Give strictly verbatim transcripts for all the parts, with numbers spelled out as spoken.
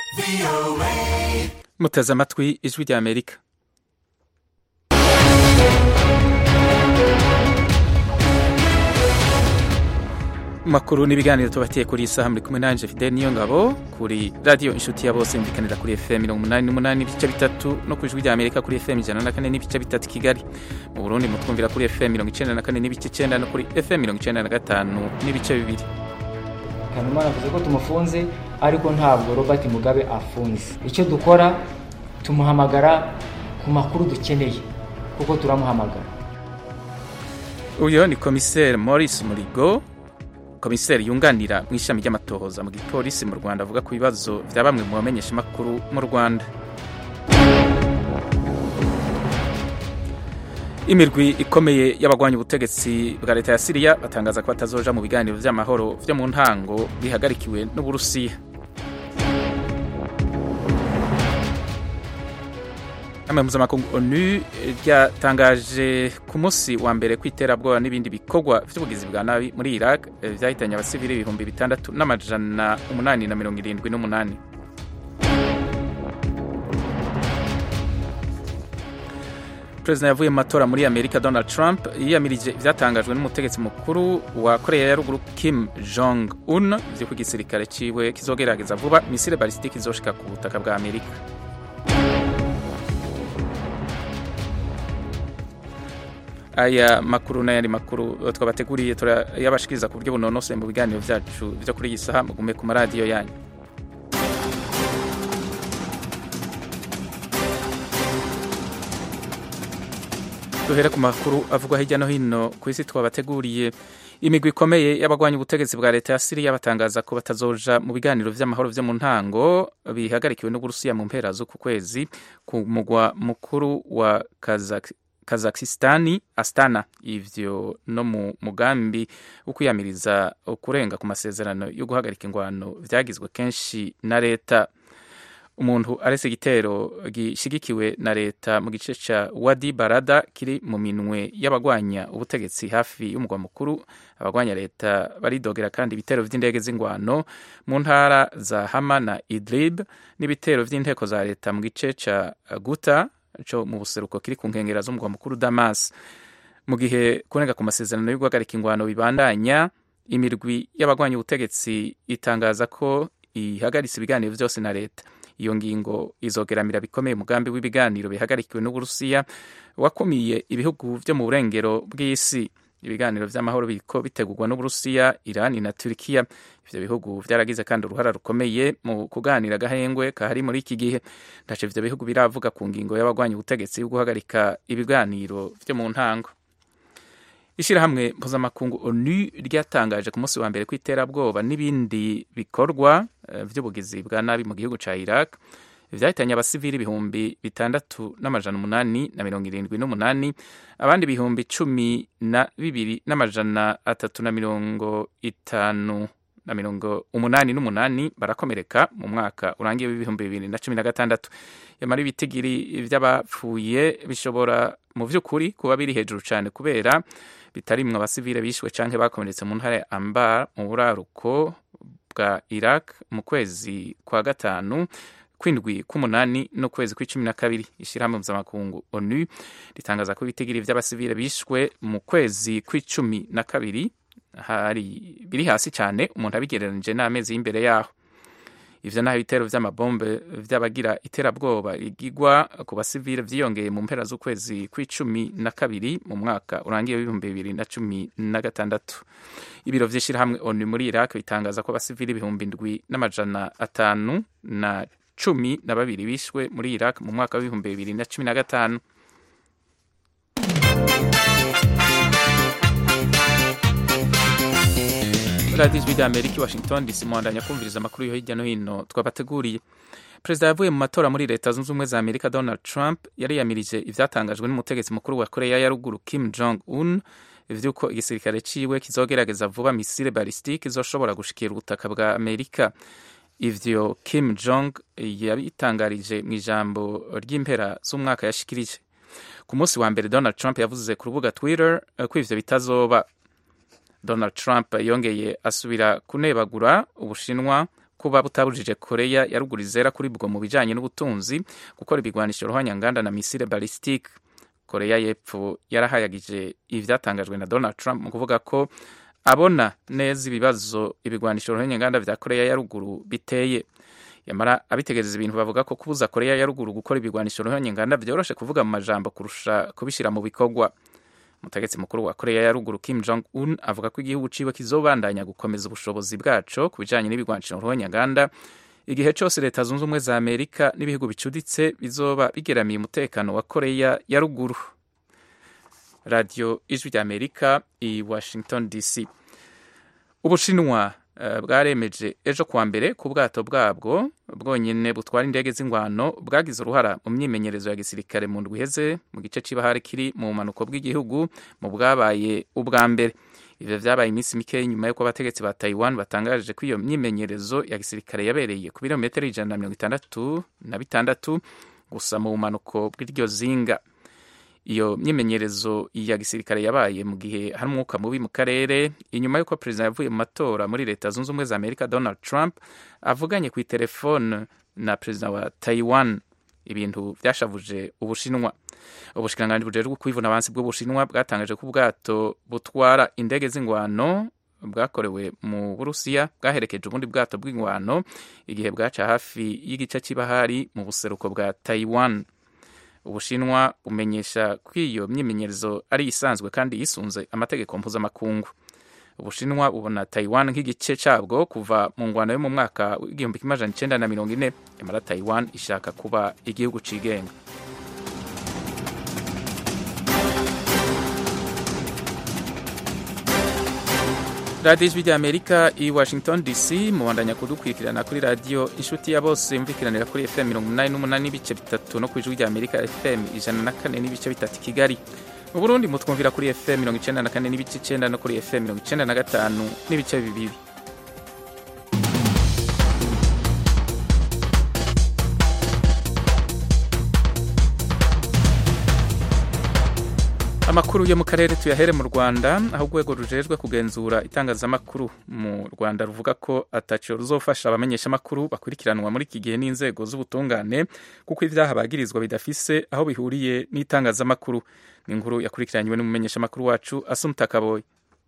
muteze amatwi ijwi rya Amerika. Makuru n'ibiganiro tubatiye kuri isaha muri kumwe nanje Fidel Niyongabo kuri radio inshuti ya bose mbikanira kuri F M mirongo umunani n'umunani n'ibice bitatu no ku ijwi rya Amerika kuri F M ijana na kane n'ibice bitatu Kigali. Mu Burundi mutwumvira kuri F M mirongo icenda na kane n'ibice icenda no kuri F M mirongo icenda na gatanu n'ibice bibiri. Kanuma navuze ko tumufunze ariko ntabwo Robert Mugabe afunze. Icyo dukora tumuhamagara ku makuru dukeneye kuko turamuhamagara. Uyo ni Commissaire Maurice Murigo, komiseri yunganira mu ishami ry'amatohoza mu gipolisi mu Rwanda, avuga ku bibazo vya bamwe mu bamenyesha makuru mu Rwanda. Imirwi ikomeye y'abagwanya ubutegetsi bwa leta ya Syria batangaza ko batazoja mu biganiro vy'amahoro vyo mu ntango bihagarikiwe n'Uburusiya. Ama mpuzamakungu ONU ryatangaje ku munsi wa mbere kwiterabwoba n'ibindi bikorwa vy'ubugizi bwa nabi muri Iraq vyahitanye abasivili ibihumbi bitandatu n'amajana umunani na mirongo irindwi n'umunani. Perezida yavuye mu matora muri Amerika Donald Trump yiyamirije ivyatangajwe n'umutegetsi mukuru wa Korea ya Ruguru Kim Jong Un vyo ku gisirikare ciwe kizogerageza vuba misile balistike izoshika ku butaka bwa Amerika. Aya makuru n'ayandi makuru twabateguriye turayabashikiriza ku buryo bunonose mu biganiro vyacu vyo kuri iyi saha. Mugume ku maradiyo yanyu. Duhere ku makuru avugwa hirya no hino ku isi twabateguriye. Imigwi ikomeye y'abagwanya ubutegetsi bwa leta ya Syria batangaza ko batazoja mu biganiro vy'amahoro vyo mu ntango bihagarikiwe n'Uburusiya mu mpera z'uku kwezi ku mugwa mukuru wa Kazakh Kazakhstani Astana. Ivyo no mu mugambi ukuyamiriza ukurenga ku masezerano yo guhagarika ingwano vyagizwe kenshi na leta. Umuntu arese igitero gishigikiwe na leta mu gice ca Wadi Barada kiri mu minwe y'abagwanya ubutegetsi hafi y'umugwa mukuru. Abagwanya leta baridogera kandi ibitero vy'indege z'ingwano mu ntara za Hama na Idlib n'ibitero vy'inteko za leta mu gice ca Guta cyo mu buseruko kiri ku nkengera z'umugwa mukuru Damas. Mu gihe kurenga ku masezerano yo guhagarika ingwano bibandanya, imirwi y'abagwanya ubutegetsi itangaza ko ihagaritse ibiganiro vyose na leta. Iyo ngingo izogeramira bikomeye umugambi w'ibiganiro bihagarikiwe n'Uburusiya wakomiye ibihugu vyo mu burengero bw'isi. Ibiganiro vy'amahoro biriko bitegurwa n'Uburusiya, Iran na Turkiya. Ivyo bihugu vyaragize kandi uruhara rukomeye mu kuganira gahengwe kahari muri iki gihe. Ndaje ivyo bihugu biravuga ku ngingo y'abagwanya ubutegetsi yo guhagarika ibiganiro vyo mu ntango. Ishirahamwe mpuzamakungu ONU ryatangaje ku munsi wa mbere kwiterabwoba n'ibindi bikorwa uh, vy'ubugizi bwa nabi mu gihugu ca Iraq vyahitanye abasivili ibihumbi bitandatu n'amajana umunani na mirongo irindwi n'umunani, abandi ibihumbi cumi na bibiri n'amajana atatu na mirongo itanu na mirongo umunani n'umunani barakomereka mu mwaka urangiye w'ibihumbi bibiri na cumi na gatandatu. Yamara ibitigiri vy'abapfuye bishobora mu vy'ukuri kuba biri hejuru cane kubera bitarimwe abasivile bishwe canke bakomeretse mu ntara ya Anbar mu buraruko bwa Iraq mu kwezi kwa gatanu kwindwi k'umunani no kwezi kw'icumi na kabiri. Ishirahamwe mpuzamakungu ONU ritangaza ko ibitigiri vy'abasivile bishwe mu kwezi kw'icumi na kabiri hari biri hasi cyane umuntu abigereranije n'amezi y'imbere yaho. Ivyo naho ibitero vy'amabombe vy'abagira iterabwoba igigwa ku basivile vyiyongeye mu mpera z'ukwezi kw'icumi na kabiri mu mwaka urangiye w'ibihumbi bibiri na cumi na gatandatu. Ibiro vy'ishirahamwe ONU muri Iraq bitangaza ko abasivile ibihumbi ndwi n'amajana atanu na cumi na babiri bishwe muri Iraq mu mwaka w'ibihumbi bibiri na cumi na gatanu. Radio Ijwi rya Amerika Washington D C mwandanya kumviriza amakuru yo hirya no hino twabateguriye. Perezida yavuye mu matora muri leta zunze ubumwe za Amerika Donald Trump yariyamirije ivyatangajwe n'umutegetsi mukuru wa Korea ya Ruguru Kim Jong Un ivyuko igisirikare ciwe kizogerageza vuba misile balistike izoshobora gushikira ubutaka bwa Amerika. Ivyo Kim Jong yabitangarije mu ijambo ry'impera z'umwaka yashikirije. Ku munsi wa mbere Donald Trump yavuze ku rubuga Twitter ko ivyo bitazoba. Donald Trump yongeye asubira kunebagura Ubushinwa kuba butabujije Korea ya ruguru izera kuri bwo mu bijanye n'ubutunzi gukora ibigwanisho ruhonyanganda na misile ballistique. Korea y'Epfo yarahayagije ivyatangajwe na Donald Trump mu kuvuga ko abona neza ibibazo ibigwanisho ruhonyanganda vya Korea ya ruguru biteye. Yamara abitegereza ibintu bavuga ko kubuza Korea ya ruguru gukora ibigwanisho ruhonyanganda vyoroshe kuvuga mu majambo kurusha kubishira mu bikorwa. Umutegetsi mukuru wa Korea ya ruguru Kim Jong Un avuga ko igihugu ciwe kizobandanya gukomeza ubushobozi bwaco kubijanye n'ibigwanisho ruhonyanganda igihe cyose leta zunze ubumwe za Amerika n'ibihugu bicuditse bizoba bigeramiye umutekano wa Korea ya ruguru. Radio Ijwi rya Amerika i Washington D C. Ubushinwa uh, bwaremeje ejo kuwa mbere ku bwato bwabwo bwonyene butwara indege z'ingwano bwagize uruhara mu myimenyerezo ya gisirikare mu ndwi iheze mu gice c'ibahari kiri mu manuko bw'igihugu mu bwabaye ubwa mbere. Ivyo vyabaye iminsi mike nyuma y'uko abategetsi ba Taiwan batangaje ko iyo myimenyerezo ya gisirikare yabereye ku birometero ijana na mirongo itandatu na bitandatu gusa mu manuko bw'iryo zinga. Iyo myimenyerezo ya gisirikare yabaye mu gihe hari umwuka mubi mu karere inyuma y'uko perezida yavuye mu matora muri leta zunze ubumwe za Amerika Donald Trump avuganye ku telefone na perezida wa Taiwan. Ibintu vyashavuje Ubushinwa. Ubushikiranganji bujejwe kwivuna abansi bw'Ubushinwa bwatangaje ko ubwato butwara indege z'ingwano bwakorewe mu Burusiya bwaherekeje ubundi bwato bw'ingwano igihe bwaca hafi y'igice c'ibahari mu buseruko bwa Taiwan. Ubushinwa bumenyesha ko iyo myimenyerezo ari isanzwe kandi yisunze amategeko mpuzamakungu. Ubushinwa bubona Taiwan nk'igice cabwo kuva mu ngwano yo mu mwaka w'igihumbi kimwe amajana icenda na mirongo ine. Nyamara Taiwan ishaka kuba igihugu cigenga. Radio Ijwi rya Amerika i Washington D C mubandanya kudukurikirana kuri radio Inshuti ya Bose yumvikiranira kuri F M mirongo umunani n'umunani n'ibice bitatu no kuri Ijwi rya Amerika F M ijana na kane n'ibice bitatu Kigali. Mu Burundi mutwumvira kuri F M mirongo icenda na kane n'ibice icenda no kuri F M mirongo icenda na gatanu n'ibice bibiri. Amakuru yo mu karere tuyahere mu Rwanda aho urwego rujejwe kugenzura itangazamakuru mu Rwanda ruvuga ko ataco ruzofasha abamenyesha amakuru bakurikiranwa muri iki gihe n'inzego z'ubutungane kuko ivyaha bagirizwa bidafise aho bihuriye n'itangazamakuru. Ni inkuru yakurikiranywe n'umumenyesha amakuru wacu Asumta Kaboyi.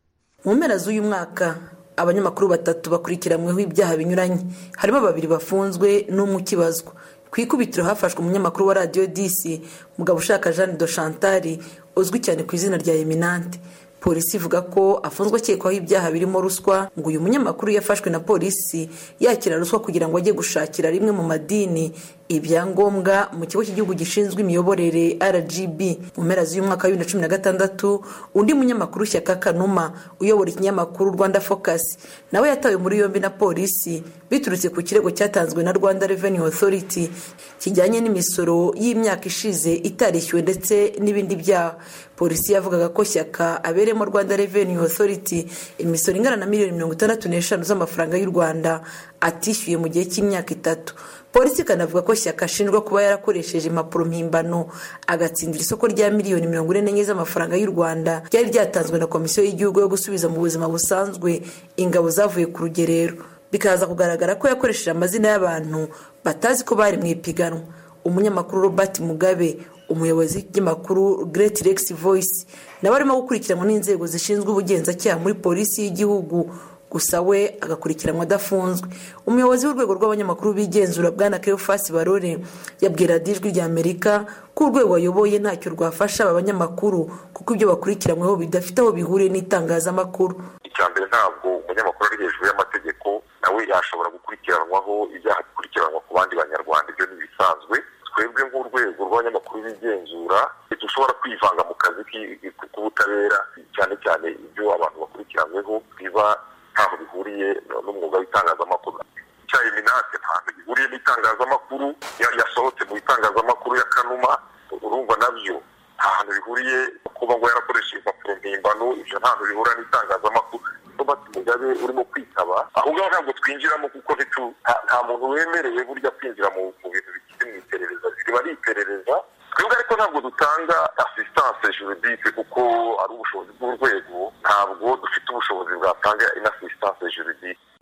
Mu mpera z'uyu mwaka abanyamakuru batatu bakurikiranweho ibyaha binyuranye, harimo babiri bafunzwe n'umwe ukibazwa. Kwikubitiro hafashwe umunyamakuru wa Radio D C Mugabo Ushaka Jeanne de Chantal uzwi cyane ku izina rya Eminante. Polisi ivuga ko afunzwe akekwaho ibyaha birimo ruswa, ngo uyu munyamakuru yafashwe na polisi yakira ruswa kugira ngo ajye gushakira rimwe mu madini ibyangombwa mu kigo cy'igihugu gishinzwe imiyoborere R G B. Mu mpera z'uyu mwaka wa bibiri na cumi na gatandatu undi munyamakuru Shyaka Kanuma uyobora ikinyamakuru Rwanda Focus nawe yatawe muri yombi na polisi biturutse ku kirego cyatanzwe na Rwanda Revenue Authority kijyanye n'imisoro y'imyaka ishize itarishyuwe ndetse n'ibindi byaha. Polisi yavugaga ko Shyaka aberemo Rwanda Revenue Authority imisoro ingana na miliyoni mirongo itandatu n'eshanu z'amafaranga y'u Rwanda atishyuye mu gihe cy'imyaka itatu. Polisi kanavuga ko Shyaka ashinjwa kuba yarakoresheje impapuro mpimbano agatsindira isoko rya miliyoni mirongo ine n'enye z'amafaranga y'u Rwanda ryari ryatanzwe na Komisiyo y'Igihugu yo gusubiza mu buzima busanzwe ingabo zavuye ku rugerero. Bikaza kugaragara ko yakoresheje amazina y'abantu batazi ko bari mu ipiganwa. Umunyamakuru Robert Mugabe umuyobozi w'ikinyamakuru Great Rex Voice nawe arimo gukurikiranwa n'inzego zishinzwe ubugenzacyaha muri polisi y'igihugu, gusa we agakurikiranwa adafunzwe. Umuyobozi w'urwego rw'abanyamakuru bigenzura Bwana Cleophas Barore yabwira Ijwi rya Amerika ko urwego ayoboye ntacyo rwafasha aba banyamakuru kuko ibyo bakurikiranyweho bidafite aho bihuriye n'itangazamakuru. Icyambere ntabwo umunyamakuru ari hejuru y'amategeko, nawe yashobora gukurikiranwaho ibyaha bikurikiranwa ku bandi banyarwanda, ibyo ni ibisanzwe. Twebwe nk'urwego rw'abanyamakuru bigenzura dushobora kwivanga mu kazi k'ubutabera, cyane cyane ibyo abantu bakurikiranyweho biba ntaho bihuriye n'umwuga w'itangazamakuru. Icya Eminante ntabwo bihuriye n'itangazamakuru, yasohotse mu itangazamakuru ya Kanuma, urumva nabyo nta hantu bihuriye kuba ngo yarakoresheje impapuro mpimbano, ibyo ntabwo bihura n'itangazamakuru. Robert Mugabe urimo kwitaba ahubwo ntabwo twinjiramo kuko nta muntu wemerewe burya kwinjira mu bintu bikiri mu iperereza, riba ari iperereza. Twebwe ariko ntabwo dutanga assistance juridique kuko ari ubushobozi bw'urwego, ntabwo dufite ubushobozi bwatanga in assistance juridique.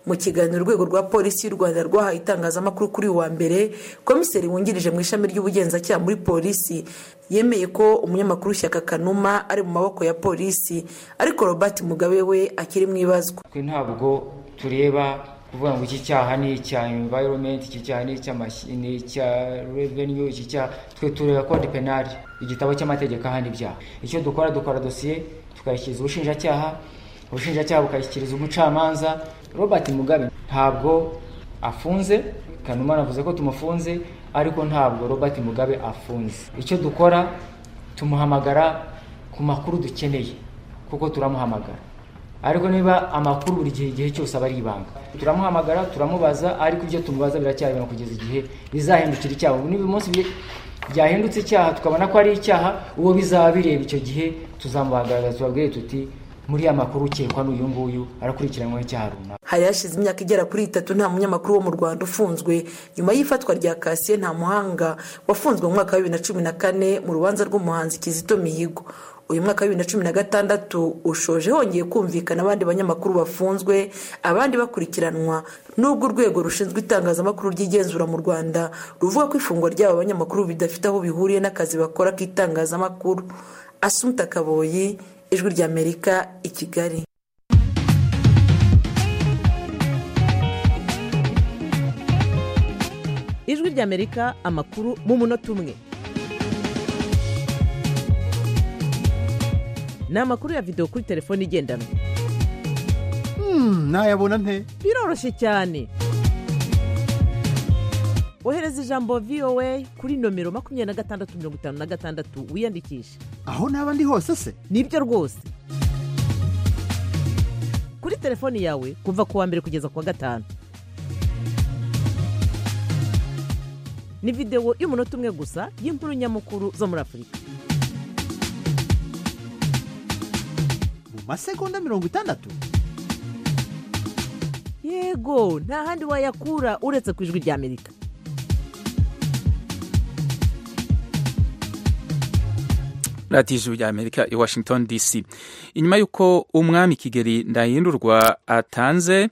mu kiganiro urwego rwa polisi y'u Rwanda rwahaye itangazamakuru kuri wa mbere, komiseri wungirije mu ishami ry'ubugenzacyaha muri polisi yemeye ko umunyamakuru Shyaka Kanuma ari mu maboko ya polisi, ariko Robert Mugabe we akiri mu ibazwa. Twe ntabwo tureba kuvuga ngo iki cyaha ni icya environment, iki cyaha ni icy'amashini, icya revenue, iki cyaha, twe tureba code penal, igitabo cy'amategeko ahandi ibyaha. Icyo dukora dukora dosiye tukayishyikiriza ubushinjacyaha, ubushinjacyaha bukayishyikiriza umucamanza. Robert Mugabe ntabwo afunze, Kanuma navuze ko tumufunze, ariko ntabwo Robert Mugabe afunze. Icyo dukora tumuhamagara ku makuru dukeneye, kuko turamuhamagara, ariko niba amakuru buri gihe igihe cyose aba ari ibanga, turamuhamagara turamubaza, ariko ibyo tumubaza biracyari kugeza igihe bizahindukira icyaha. Niba umunsi byahindutse icyaha tukabona ko ari icyaha, uwo bizaba bireba icyo gihe tuzamubagaragaza, tubabwire tuti muri ya makuru ukekwa n'uyu nguyu arakurikiranwa icyaha runaka. Hari hashize imyaka igera kuri itatu nta munyamakuru wo mu Rwanda ufunzwe nyuma y'ifatwa rya Cassien Ntamuhanga wafunzwe mu mwaka wa bibiri na cumi na kane mu rubanza rw'umuhanzi Kizito Mihigo. Uyu mwaka wa bibiri na cumi na gatandatu ushoje hongeye kumvikana abandi banyamakuru bafunzwe, abandi bakurikiranwa, nubwo urwego rushinzwe itangazamakuru ry'igenzura mu Rwanda ruvuga ko ifungwa ry'aba banyamakuru bidafite aho bihuriye n'akazi bakora k'itangazamakuru. Assumpta Kaboyi, Ijwi ry'Amerika, i Kigali. Ijwi ry'Amerika, amakuru mu munota umwe. Ni amakuru ya video kuri telefone igendanwa. Hmm, nayabona nte? Biroroshye cyane. Ohereza ijambo V O A kuri nomero makumyabiri na gatandatu mirongo itanu na gatandatu wiyandikisha. Aho naba ndi hose se? Nibyo rwose. Kuri telefone yawe kuva ku wa mbere kugeza ku wa gatanu. Ni video y'umunota umwe gusa y'inkuru nyamukuru zo muri Afurika. Mu masegonda mirongo itandatu? Yego, nta handi wayakura uretse ku Ijwi ry'Amerika. radiyo Ijwi ry'Amerika i Washington D C. Inyuma y'uko umwami Kigeli Ndahindurwa atanze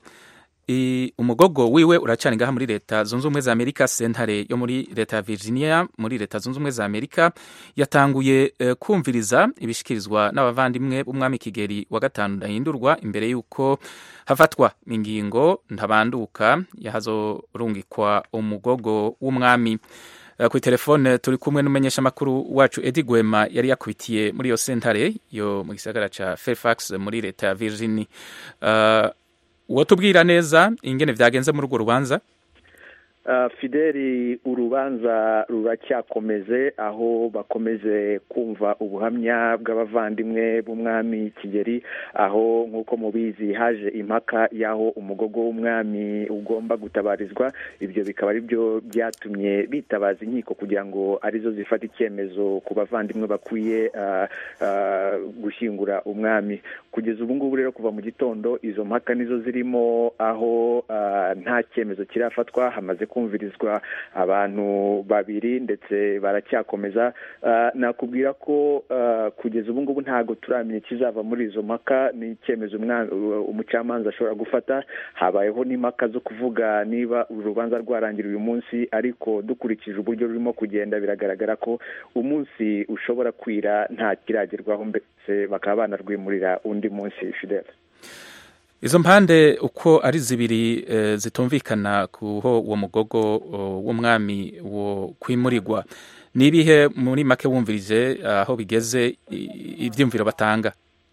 umugogo wiwe uracana ngaha muri leta zunze ubumwe za Amerika, sentare yo muri leta ya Virginia muri leta zunze ubumwe za Amerika yatanguye uh, kumviriza ibishikirizwa n'abavandimwe b'umwami Kigeli wa gatanu Ndahindurwa imbere y'uko hafatwa ingingo ntabanduka yahazorungikwa umugogo w'umwami. Uh, ku telefone turi kumwe n'umenyesha makuru wacu Eddie Gwema yari yakubitiye muri yo sentare yo mu gisagara ca Fairfax muri leta ya Virginia. Uh, Wotubwira neza ingene vyagenze muri urwo rubanza? Uh, Fideli, urubanza ruracyakomeze aho bakomeze kumva ubuhamya bw'abavandimwe b'umwami Kigeli, aho nk'uko mubizi haje impaka y'aho umugogo w'umwami ugomba gutabarizwa. Ibyo bikaba ari byo byatumye bitabaza inkiko kugira ngo arizo zifata icyemezo ku bavandimwe bakwiye uh, uh, gushyingura umwami. Kugeza ubu ngubu rero kuva mu gitondo izo mpaka nizo zirimo, aho uh, nta cyemezo kirafatwa. Hamaze kumvirizwa abantu babiri ndetse baracyakomeza. Uh, nakubwira ko uh, kugeza ubu ngubu ntago turamenya kizava muri izo mpaka, ni icyemezo umucamanza ashobora gufata. Habayeho n'impaka zo kuvuga niba urubanza rwarangira uyu munsi, ariko dukurikije uburyo rurimo kugenda biragaragara ko umunsi ushobora kwira nta kiragerwaho, mbese bakaba banarwimurira undi munsi. Fidel, izo mpande uko ari zibiri e, zitumvikana kuho uwo mugogo w'umwami wo kwimurirwa, nibihe muri make wumvirije aho bigeze ivyumviro batanga?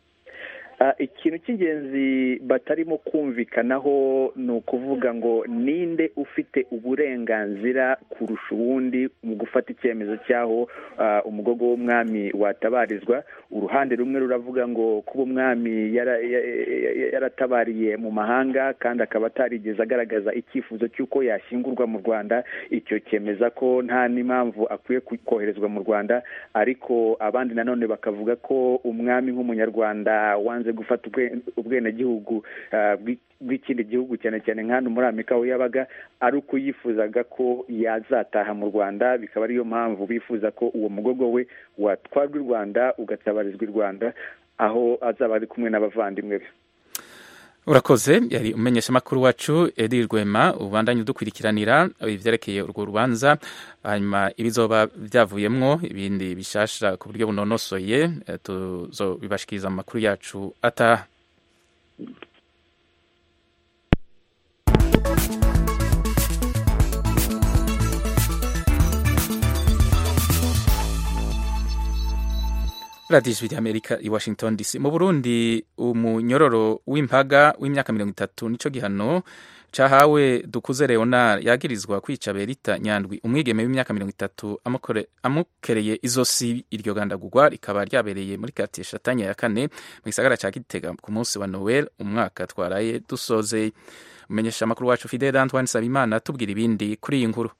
Uh, ikintu cy'ingenzi batarimo kumvikanaho ni ukuvuga ngo ninde ufite uburenganzira kurusha uwundi mu gufata icyemezo cyaho uh, umugogo w'umwami watabarizwa. Uruhande rumwe ruravuga ngo kuba umwami yaratabariye yara mu mahanga kandi akaba atarigeze agaragaza icyifuzo cy'uko yashyingurwa mu Rwanda, icyo cyemeza ko nta n'impamvu akwiye koherezwa mu Rwanda. Ariko abandi nanone bakavuga ko umwami nk'umunyarwanda wanze gufata ubwenegihugu bw'ikindi gihugu, cyane cyane nk'hano muri Amerika aho yabaga, ari uko yifuzaga ko yazataha mu Rwanda. Bikaba ariyo mpamvu bifuza ko uwo mugogo we watwarwa i Rwanda ugatabarizwa i Rwanda, aho azaba ari kumwe n'abavandimwe be. urakoze yari umenyesha makuru wacu Edi Rwema ubandanye udukurikiranira ivyerekeye urwo rubanza hanyuma ibizoba byavuyemwo ibindi bishasha ku buryo bunonosoye tuzobibashikiriza mu makuru yacu ata Radio Ijwi ry'Amerika i Washington D C. Mu Burundi umunyororo w'impaga w'imyaka mirongo itatu nico gihano cahawe Dukuze Leonard yagirizwa kwica Berita Nyandwi umwigeme w'imyaka mirongo itatu amukore amukereye izosi iryo gandagurwa rikaba ryabereye muri quartier Shatanya ya kane mu gisagara ca Gitega ku munsi wa Noel umwaka twaraye dusoze. Umenyesha makuru wacu Fidel Antoine Sabimana tubwira ibindi kuri iyi nkuru.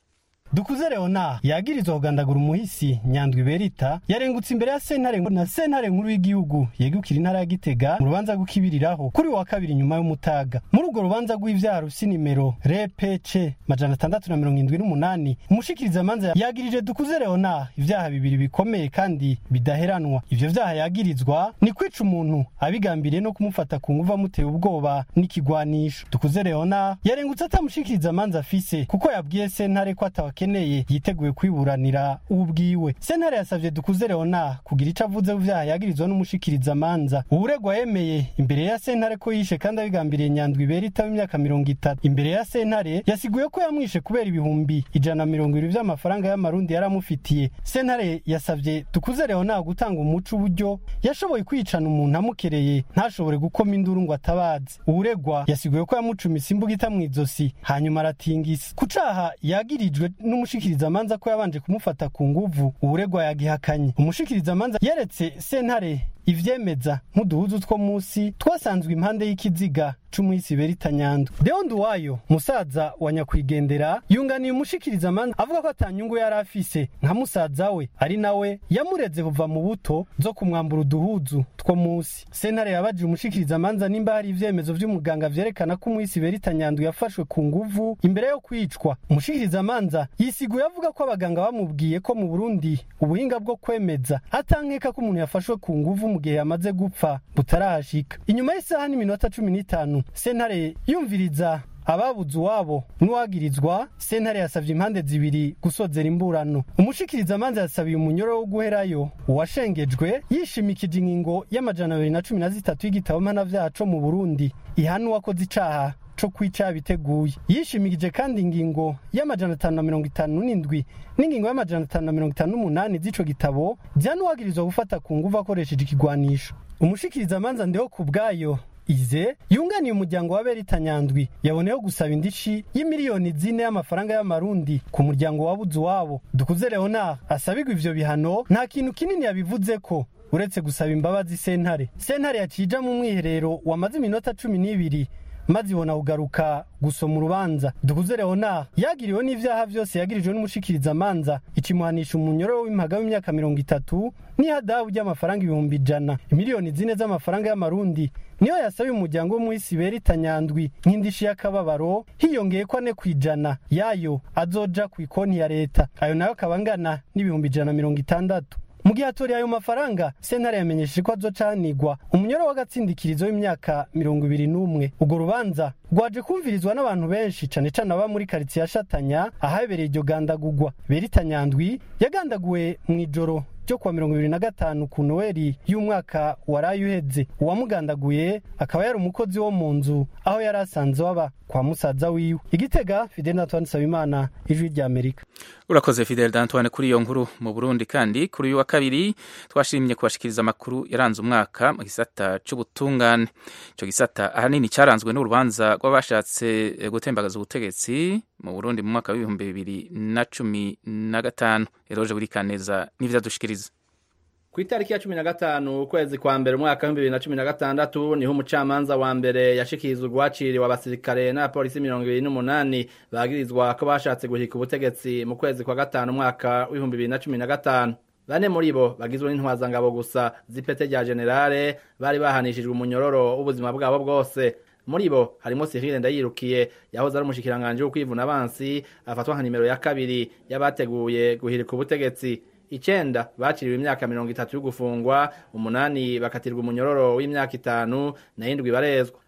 Dukuze Leonard yagirizwa kugandagura umuhisi Nyandwi Berita yarengutse imbere ya sentare na sentare nkuru y'igihugu yegukira intara ya Gitega mu rubanza gukibiriraho kuri wa kabiri nyuma y'umutaga. Muri urwo rubanza rw'ivyaha rusi nimero R P C majana atandatu na mirongo indwi n'umunani umushikiriza manza yagirije Dukuze Leonard ivyaha bibiri bikomeye kandi bidaheranwa. Ivyo vyaha yagirizwa ni kwica umuntu abigambiriye no kumufata ku nguvu amuteye ubwoba n'ikigwanisho. Dukuze Leonard yarengutse atamushikiriza manza afise kuko yabwiye sentare ko atawa keneye yiteguye kwiburanira ubwiwe. Sentare yasavye Dukuze Leonard kugira ico avuze uvyaha yagirizwa n'umushikiriza manza. Uburegwa yemeye imbere ya sentare ko yishe kandi abigambiriye Nyandwi Berita w'imyaka mirongo itatu. Imbere ya sentare yasiguye ko yamwishe kubera ibihumbi ijana na mirongo ibiri vy'amafaranga y'amarundi yaramufitiye. Sentare yasavye Dukuze Leonard gutanga umuco uburyo yashoboye kwicana umuntu amukereye ntashobore gukoma induru ngo atabaze. Uburegwa yasiguye ko yamucumise imbuga itamwizosi hanyuma aratingisa. Kucaha yagirijwe n'umushikiriza manza ko yabanje kumufata ku nguvu uburegwa yagihakanye. Umushikiriza manza yeretse sentare ivyemeza nk'uduhuzu two musi twasanzwe impande y'ikiziga c'umuhisi Berita Nyandwi. Deondu wayo musaza wa nyakwigendera yunganiye umushikiriza manza avuga ko atanyungu yari afise nka musaza we ari nawe yamureze kuva mu buto zo kumwambura uduhuzu two musi. Sentare yabaje umushikiriza manza nimba hari ivyemezo vy'umuganga vyerekana ko umuhisi Berita Nyandwi yafashwe ku nguvu imbere yo kwicwa. Umushikiriza manza yisiguye avuga ko abaganga bamubwiye ko mu Burundi ubuhinga bwo kwemeza atankeka ko umuntu yafashwe ku nguvu mu gihe yamaze gupfa butarashika. Inyuma y'isaha n'iminota cumi n'itanu sentare yumviriza ababuze uwabo n'uwagirizwa. Sentare yasavye impande zibiri gusozera imburano. Umushikiriza manza yasabiye umunyoro wo guherayo uwashengejwe yishimikije ingingo y'amajana abiri na cumi na zitatu y'igitabo mpanavyaha co mu Burundi ihana uwakoze icaha co kwica biteguye. Yishimikije kandi ingingo y'amajana atanu na mirongo itanu n'indwi n'ingingo y'amajana atanu na mirongo itanu n'umunani z'ico gitabo vyanuwagirizwa gufata ku nguvu akoresheje ikigwanisho. Umushikiriza manza ndeho kubwayo ize yunganiye umuryango wa Berita Nyandwi yaboneyeho gusaba indishi y'imiliyoni zine y'amafaranga y'amarundi ku muryango wabuze wabo. Dukuze Leonard asabirwa ivyo bihano nta kintu kinini yabivuze ko uretse gusaba imbabazi sentare. Sentare yacija mu mwiherero wamaze iminota cumi n'ibiri maze ibona kugaruka gusoma urubanza. Dukuze Leonard yagiriwe n'ivyaha vyose yagirijwe n'umushikiriza manza ikimuhanisha umunyororo w'impaga w'imyaka mirongo itatu n'ihadabu ry'amafaranga ibihumbi ijana. Imiliyoni zine z'amafaranga y'amarundi niyo yasabiye umuryango w'umuhisi Berita Nyandwi nk'indishi y'akababaro hiyongeye ko ane kwijana yayo azoja ku ikonti ya leta. Ayo nayo akabangana n'ibihumbi ijana mirongo itandatu. Mu gihe atoriye ayo mafaranga sentare yamenyesheje ko azocanigwa umunyoro w'agatsindikirizo w'imyaka mirongo ibiri n'umwe. Urwo rubanza rwaje kumvirizwa n'abantu benshi cane cane aba muri quartier ya Shatanya ahabereye iryo gandagurwa. Berita Nyandwi yagandaguwe mw'ijoro ryo kwa mirongo ibiri na gatanu ku Noeli y'umwaka waraye uheze. Uwamugandaguye akaba yari umukozi wo mu nzu aho yari asanze waba kwa musaza wiwe. Igitega Fidel Antoine Sabimana, Ijwi ry'Amerika. Urakoze Fidel Antoine kuri iyo nkuru. Mu Burundi kandi kuri uyu wa kabiri twashimye kubashikiriza amakuru yaranze umwaka mu gisata c'ubutungane. Ico gisata ahanini cyaranzwe n'urubanza rw'abashatse gutembagaza ubutegetsi mu Burundi mu mwaka w'ibihumbi bibiri na cumi na gatanu. Eroje Burikaneza n'ivyo dushikiriza. Ku itariki ya cumi na gatanu ukwezi kwa mbere umwaka w'ibihumbi bibiri na cumi na gatandatu niho umucamanza wa mbere yashikirizwa urwaciriwe abasirikare na polisi mirongo ibiri n'umunani bagirizwa ko bashatse guhika ubutegetsi mu kwezi kwa gatanu umwaka w'ibihumbi bibiri na cumi na gatanu. Bane muri bo bagizwe n'intwazangabo gusa z'ipete rya generale bari bahanishijwe umunyororo w'ubuzima bwabo bwose. Muri bo harimo Cyril Ndayirukiye yahoze ari umushikiranganje wo kwivuna abansi afatwa nka nimero ya kabiri yabateguye guhirika ubutegetsi. Icenda baciriwe imyaka mirongo itatu yo gufungwa, umunani bakatirwa umunyororo w'imyaka itanu na indwi barezwa.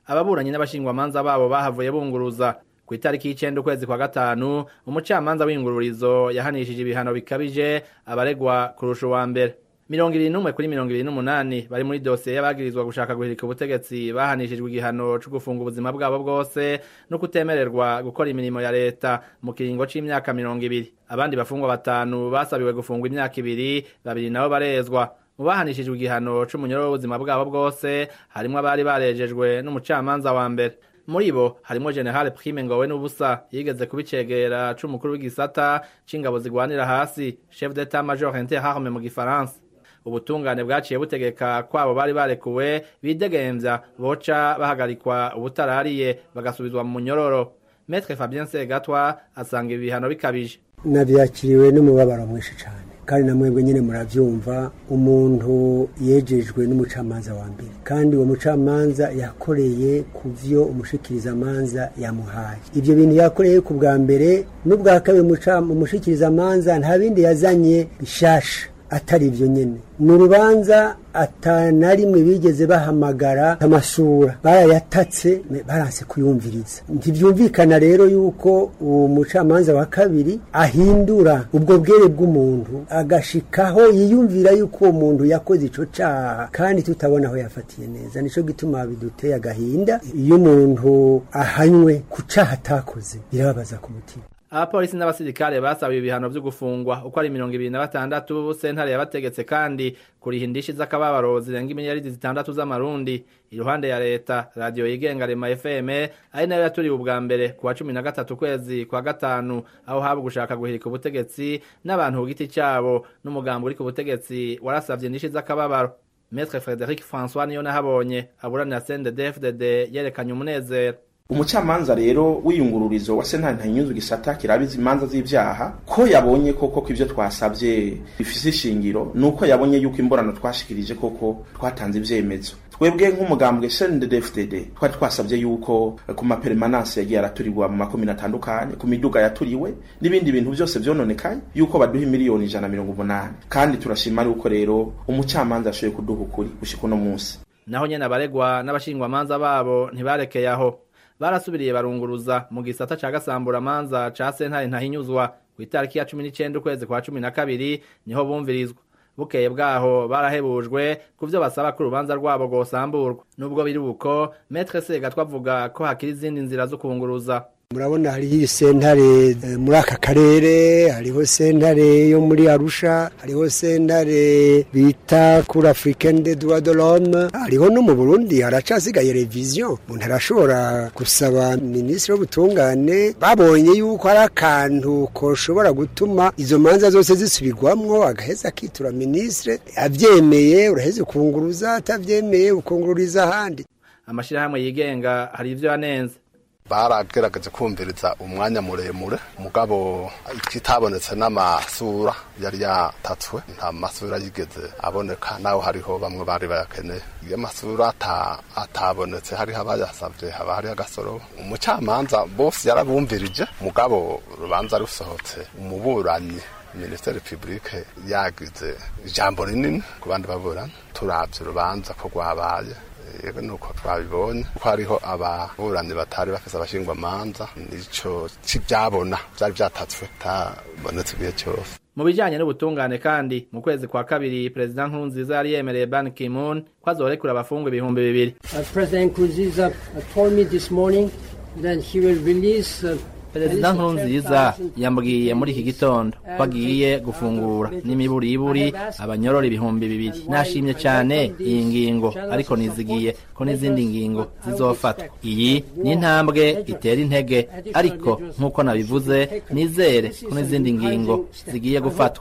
ababuranyi n'abashingwamanza babo bahavuye bunguruza ku itariki y'icenda ukwezi kwa gatanu umucamanza w'ingururizo yahanishije ibihano bikabije abaregwa kurusha uwa mbere mirongo ibiri n'umwe kuri mirongo ibiri n'umunani bari muri dosiye y'abagirizwa gushaka guhirika ubutegetsi bahanishijwe igihano co gufunga ubuzima bwabo bwose no kutemererwa gukora imirimo ya leta mu kiringo c'imyaka mirongo ibiri abandi bafungwa batanu basabiwe gufungwa imyaka ibiri babiri nabo barezwa mu bahanishijwe igihano c'umunyoro w'ubuzima bwabo bwose harimwo abari barejejwe n'umucamanza wa mbere muri bo harimo General Prime Ngowe n'ubusa yigeze kubicegera c'umukuru w'igisata c'ingabo zigwanira hasi chef d'état major interarme mu gifaransa ubutungane bwaciye butegeka kwabo bari barekuwe bidegemvya boca bahagarikwa ubutarariye bagasubizwa mu munyororo Maître Fabien Segatwa asanga ibihano bikabije navyakiriwe n'umubabaro mwinshi cyane kandi namwebwe nyine muravyumva umuntu yejejwe n'umucamanza wa mbere kandi uwo mucamanza yakoreye kuvyo umushikiriza manza yamuhaye ivyo bintu yakoreye ku bwa mbere n'ubwa kabiri umushikiriza manza nta bindi yazanye bishasha atari ivyo nyene ni urubanza atanarimwe bigeze bahamagara amasura barayatatse baranse kuyumviriza ntivyumvikana rero yuko uwo mucamanza wa kabiri ahindura ubwo bwere bw'umuntu agashikaho yiyumvira yuko uwo muntu yakoze ico caha kandi tutabona aho yafatiye neza nico gituma biduteye agahinda iyo umuntu ahanywe ku caha atakoze birababaza ku mutima abapolisi n'abasirikare basabiye ibihano vyo gufungwa uko ari mirongo ibiri na batandatu sentare yabategetse kandi kuriha indishi z'akababaro zirenga imiliyaridi zitandatu z'amarundi iruhande ya leta radio yigenga Rema F M ari nayo yaturiwe ubwa mbere kuwa cumi na gatatu ukwezi kwa gatanu aho haba gushaka guhirika ubutegetsi n'abantu ku giti cyabo n'umugambo uri ku butegetsi warasavye indishi z'akababaro Maître Frédéric François niyo nahabonye aburanira C N D D F D D yerekanye umunezero umucamanza rero w'iyungururizo wa sentare ntanyuzwe gisata kirabiza imanza z'ivyaha ko yabonye koko ko ivyo twasavye bifise ishingiro nuko yabonye yuko imborano twashikirije koko twatanze ivyemezo twebwe nk'umugambwe C N D D F D D twari twasavye yuko ku mapermanence yagiye araturirwa mu makomine atandukanye ku miduga yaturiwe n'ibindi bintu byose vyononekaye yuko baduha miliyoni ijana na mirongo umunani kandi turashima yuko rero umucamanza ashoboye kuduha ukuri gushika uno munsi naho nyene abaregwa n'abashingwamanza babo ntibarekeye aho barasubiriye barunguruza mu gisata ca gasambura manza ca sentare ntahinyuzwa ku itariki ya cumi n'icenda ukwezi kwa cumi na kabiri niho bumvirizwa bukeye bwaho barahebujwe kuvyo basaba ko urubanza rwabo rwosamburwa nubwo biri uko Maître Segatwa avuga ko hakiri izindi nzira zo kunguruza murabona hariho sentare muri aka karere hariho sentare yo muri Arusha hariho sentare bita Cour africaine des droits de l'homme hariho no mu Burundi haracasigaye revision umuntu arashobora gusaba ministre w'ubutungane babonye yuko ari akantu koshobora gutuma izo manza zose zisubirwamwo agaheza akitura ministre avyemeye uraheze kunguruza atavyemeye ukungururiza ahandi amashirahamwe yigenga hari ivyo yanenze baragerageze kumviriza umwanya muremure mugabo ikitabonetse n'amasura yari yatatswe nta masura yigeze aboneka naho hariho bamwe bari bayakeneye iyo masura ata atabonetse hariho abayasavye haba hari agasoro umucamanza bose yarabumvirije mugabo rubanza rusohotse umuburanyi Ministere Publique yagize ijambo rinini ku bandi baburana turavye urubanza ko rwabaye yego nuko twabibonye ko hariho ababuranyi batari bafise abashingwa manza nico cibyabona byari byatatswe tabonetse biye cyose mu bijanye n'ubutungane kandi mu kwezi kwa kabiri President Nkurunziza yari yemereye Ban Ki-moon ko azorekura abafungwa ibihumbi bibiri President Nkurunziza told me this morning that he will release uh, Perezida Nkurunziza yambwiye muri iki gitondo ko agiye gufungura n'imiburiburi abanyorora ibihumbi bibiri nashimye cyane iyi ngingo ariko nizigiye ko n'izindi ngingo zizofatwa iyi ni intambwe itera intege ariko nk'uko nabivuze nizere ko n'izindi ngingo zigiye gufatwa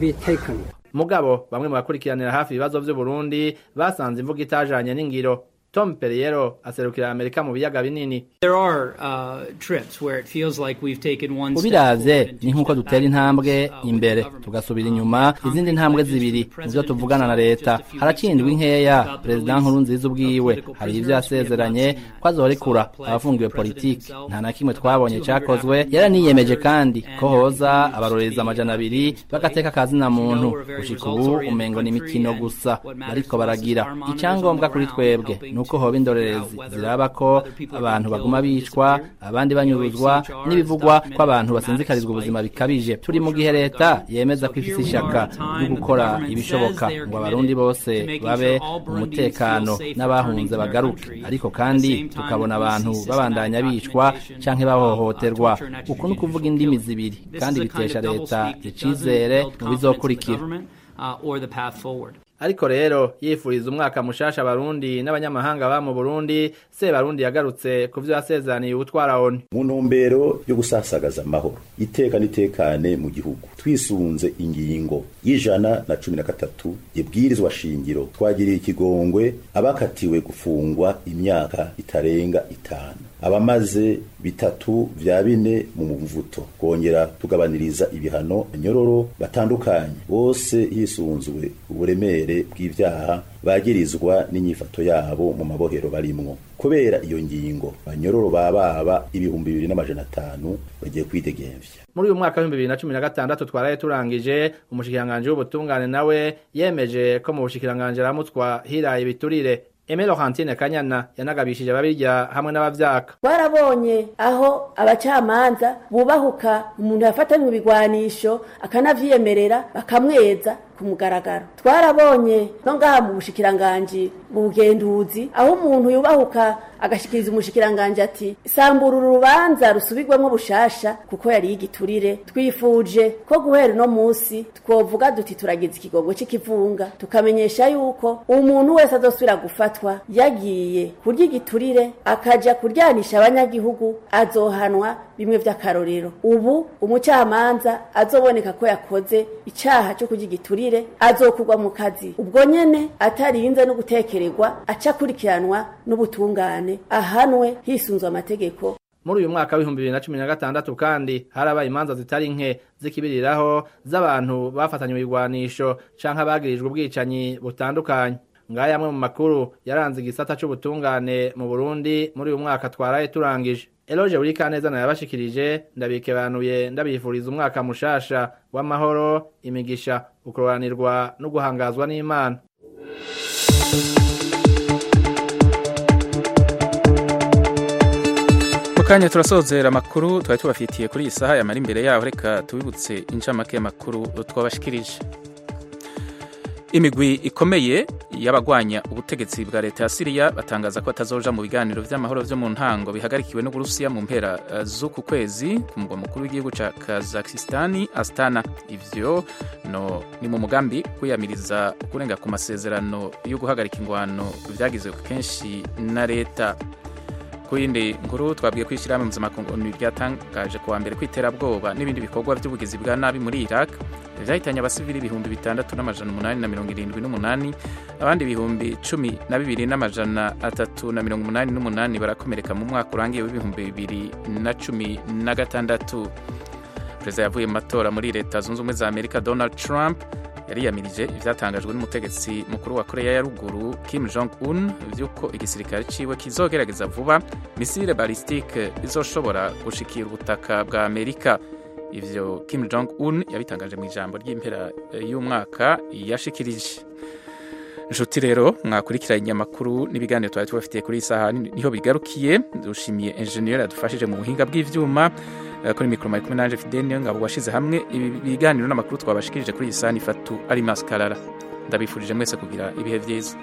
mugabo bamwe mu bakurikiranira hafi ibibazo vy'u Burundi basanze imvugo itajanye n'ingiro Tom Perriero aserukira Amerika mu biyaga binini. There are uh, trips where it feels like we've taken one step ubiravye ni nkuko dutera intambwe imbere tugasubira inyuma izindi ntambwe zibiri nivyo tuvugana na leta harakindwa inkeya president Nkurunziza ubwiwe hari ivyo yasezeranye ko azorekura abafungiwe politiki nta na kimwe twabonye cakozwe yaraniyemeje kandi ko hoza abaroreza amajana abiri bagateka kazi na muntu gushika ubu umengo ni imikino gusa ariko baragira icyangombwa kuri twebwe nuko hoba indorerezi ziraba ko abantu baguma bicwa abandi banyuruzwa n'ibivugwa ko abantu basinzikarizwa ubuzima bikabije turi mu gihe leta yemeza ko ifise ishaka ryo gukora ibishoboka ngo abarundi bose babe umutekano n'abahunze bagaruke ariko kandi tukabona abantu babandanya bicwa canke bahohoterwa uko no kuvuga indimi zibiri kandi bitesha leta icizere mu bizokurikira ariko rero yifuriza umwaka mushasha abarundi n'abanyamahanga ba mu Burundi se barundi yagarutse kuvyo yasezeraniye ubutwara one mu ntumbero yo gusasagaza amahoro iteka nitekane mu gihugu twisunze ingingo y'ijana na cumi na gatatu yibwirizwa shingiro twagiriye ikigongwe abakatiwe gufungwa imyaka itarenga itanu abamaze bitatu vya bine mu mvuto kongera tugabaniriza ibihano nyororo batandukanye bose hisunzwe uburemere bw'ivyaha bagirizwa n'inyifato yabo mu mabohero barimwo kubera iyo ngingo banyororo bababa ibihumbi bibiri n'amajana atanu bagiye kwidegemvya muri uyu mwaka wa bibiri na cumi na gatandatu twaraye turangije umushikiranganje w'ubutungane nawe yemeje ko mu bushikiranganje aramutswa hiraye biturire Emelo Hantine Kanyana yanagabishije ababirya hamwe n'abavyaka. Barabonye aho abacamanza bubahuka umuntu yafatanywe ibigwanisho akanavyemerera bakamweza kumugaragaro. Twarabonye no ngaha mu bushikiranganje mu bugenduzi aho umuntu yubahuka agashikiriza umushikiranganje ati sambura urubanza rusubirwemo bushasha kuko yari yigiturire twifuje ko guhera no musi twovuga duti turagize ikigogo c'ikivunga tukamenyesha yuko umuntu wese azosubira gufatwa yagiye kurya igiturire akaja kuryanisha abanyagihugu azohanwa bimwe vy'akarorero ubu umucamanza azoboneka ko yakoze icaha cyo kurya igiturire azokugwa mu kazi ubwo nyene atarinze no gutekererwa aca kurikiranwa n'ubutungane ahanwe hisunzwe amategeko. Muri uyu mwaka w'ibihumbi bibiri na cumi na gatandatu kandi harabaye imanza zitari nke zikibiriraho z'abantu bafatanywe ibigwanisho canke abagirijwe ubwicanyi butandukanye. Ngaya amwe mu makuru yaranze igisata c'ubutungane mu Burundi muri uyu mwaka twaraye turangije. Eloge Burikaneza na yabashikirije ndabikebanuye ndabifuriza umwaka mushasha w'amahoro imigisha ukororanirwa no guhangazwa n'Imana. Kanya turasozera amakuru twari tubafitiye kuri iyi saha yamara imbere yaho reka tubibutse incamake y'amakuru twabashikirije. Imigwi ikomeye y'abagwanya ubutegetsi bwa leta ya Syria batangaza ko batazoja mu biganiro vy'amahoro vyo mu ntango bihagarikiwe n'Uburusiya mu mpera z'uku kwezi ku mugwa mukuru w'igihugu ca Kazakhstan Astana. Ivyo no ni mu mugambi kwiyamiriza kurenga ku masezerano yo guhagarika ingwano vyagizwe kenshi na leta. Kuyindi nkuru twabwiye kwishira mu mpuzamakungu byatangaje kuwa mbere kwiterabwoba n'ibindi bikorwa by'ubugizi bwa nabi muri Iraq vyahitanye abasivili ibihumbi bitandatu n'amajana umunani na mirongo irindwi n'umunani abandi ibihumbi cumi na bibiri n'amajana atatu na mirongo umunani n'umunani barakomereka mu mwaka urangiye w'ibihumbi bibiri na cumi na gatandatu. Perezida yavuye mu matora muri leta zunze ubumwe za Amerika Donald Trump yariyamirije ivyatangajwe n'umutegetsi mukuru wa Korea ya ruguru Kim Jong Un vyuko igisirikare ciwe kizogerageza vuba misile ballistique izoshobora gushikira ubutaka bwa Amerika. Ivyo Kim Jong Un yabitangaje mu ijambo ry'impera y'umwaka yashikirije. Nshuti rero mwakurikiranye amakuru n'ibiganiro twari tubafitiye kuri isaha niho bigarukiye. Dushimiye engineer adufashije mu buhinga bw'ivyuma kuri mikro mari kumwe nanje Fidel ngabo washize hamwe ibiganiro n'amakuru twabashikirije kuri isani Fatu ari maskarara. Ndabifurije mwese kugira ibihe vyiza.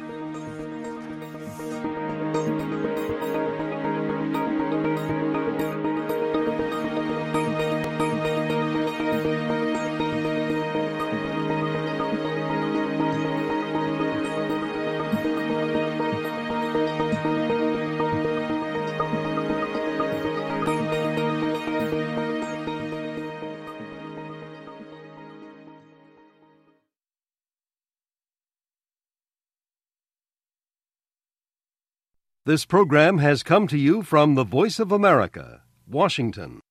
This program has come to you from the Voice of America, Washington.